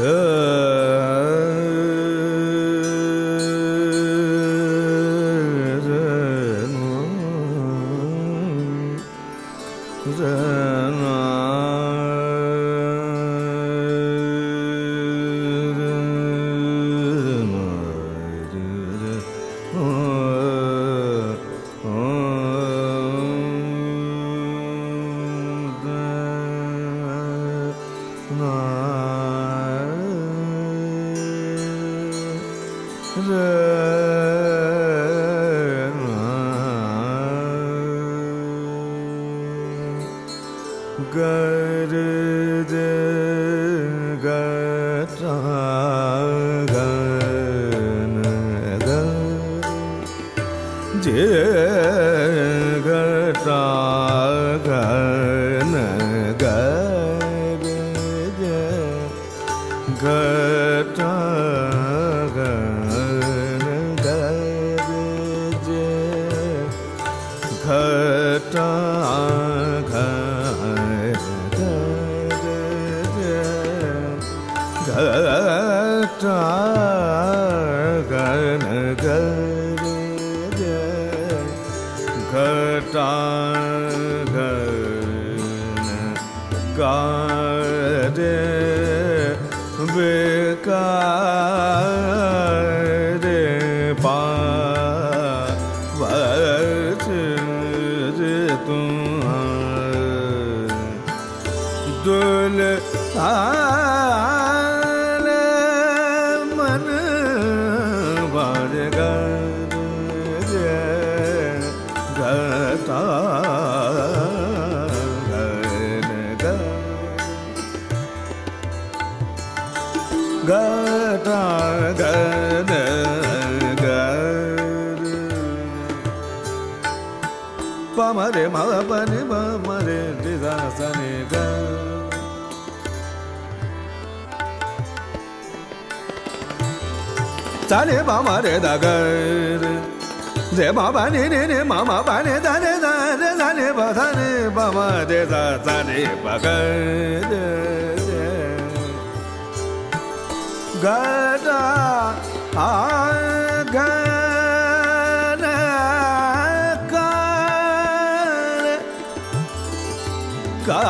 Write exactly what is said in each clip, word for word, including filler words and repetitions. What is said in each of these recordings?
Sani mama re da ga re mama ni ni ni mama ba ni da ni da ni da ni ba da ni ba ma de da da ni ba ga de ga da a ga na ga ga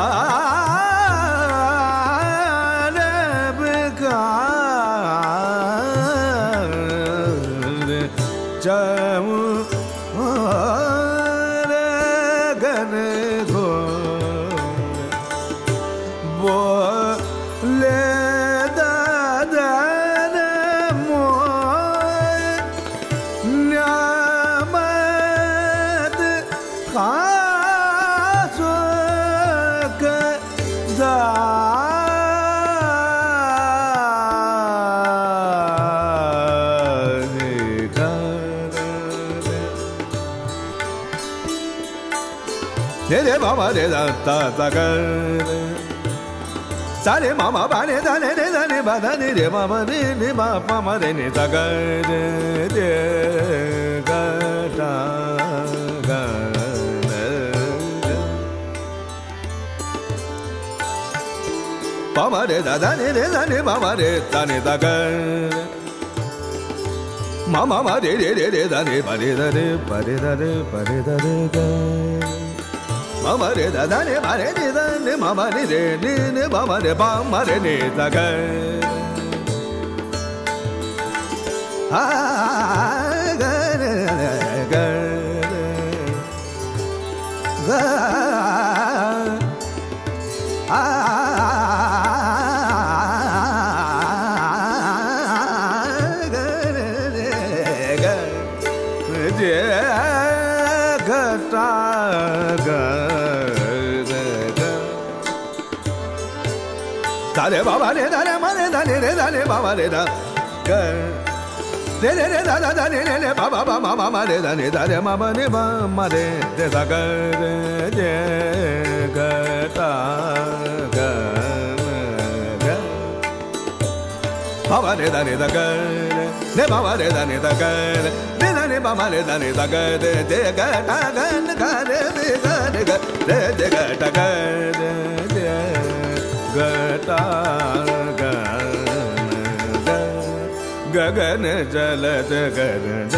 mama de da da da ga sa ni mama ba ni da ni ni da ni ba da ni de mama ni ni ma mama de ni da ga de de ga da ga mama de da da ni ni da ni mama de da ni da ga mama ma de de de de da ni ba de da ni ba de da ni ba de da ni ga mama re da da ni ma re ni da ni mama ni re ni ni mama re ba ma re ni da ga a ga ga ga ga a da re ba ba re da re ma re da ni re da ni ba ba re da ga re re re da da da ni re re ba ba ba ma ma ma re da ni da re ma ba ni ba ma re de da ga re de ga ta ga ga ba ba re da ni da ga re ba ba re da ni da ga re da ni ba ma re da ni da ga de de ga ta ga ga re de ga de ga de de ga ta ga de de ga ta ga गगन चलत गरज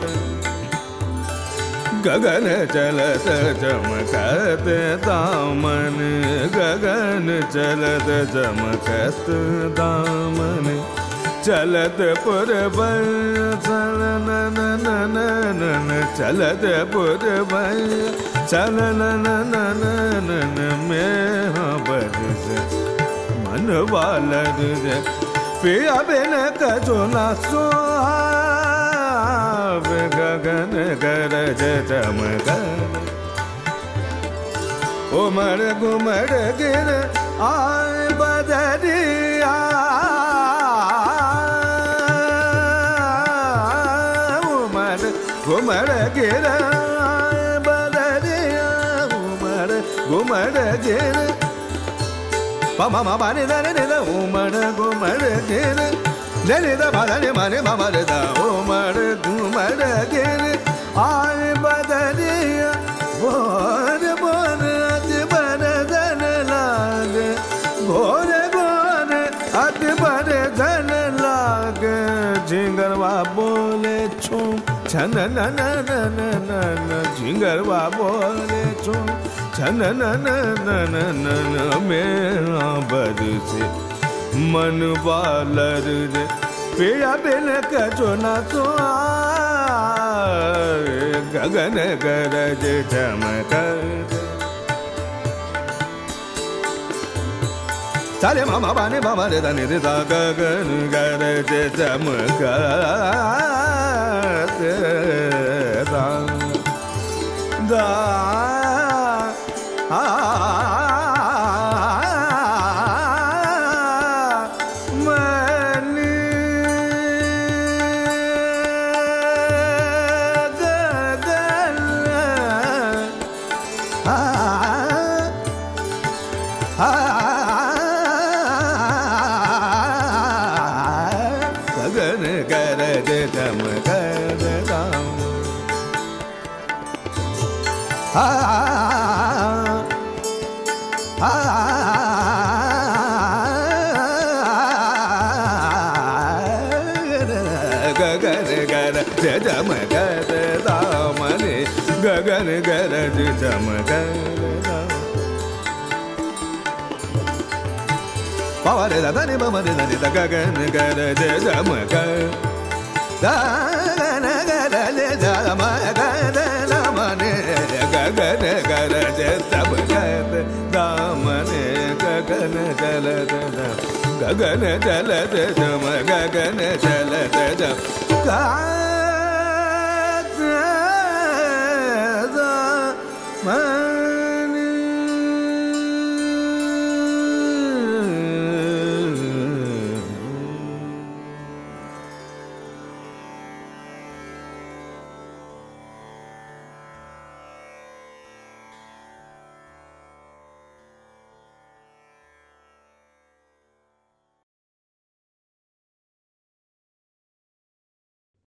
गगन चलत चमकत दामन गगन चलत चमकत दामन चलत पुरब चलन नन चलत पुरब चलन नन में बरस मन बालर पिया बिन कजो न सुहाव गगन गरज चमकत उमड़ घुमड़ गिर आए बदरिया उमड़ घुमड़ गिर आए बदरिया उमड़ घुमड़ गिर पमा मा बानी दानी दा उमड़ घुमड़ गिर दे दा बानी माने मामा दा उमड़ घुमड़ गिर आए बदरिया बोर बोर अति बर धन लाग बोर बोर अति बर धन लाग झिंगरवा बोले छूम छन न न न न न झिंगरवा बोले छूम छन न न न न न मेरा बरसे मन बालर पिया बिन कजो न सुहाए गगन गरज चमकत सारे मामा बाने मामा रे दाने रे दा गगन गरज चमकत दा दा आ गगन गरज चमकत दाम हा हा गगन गरज चमकत दामन गगन गरज चमकत बाबा रे दादा ने बाबा रे दादा दा गगन गरज चमकत गगन गरज चमकत दामन गगन गरज चमकत दामन गगन चलत गगन चलत चम गगन चलत चम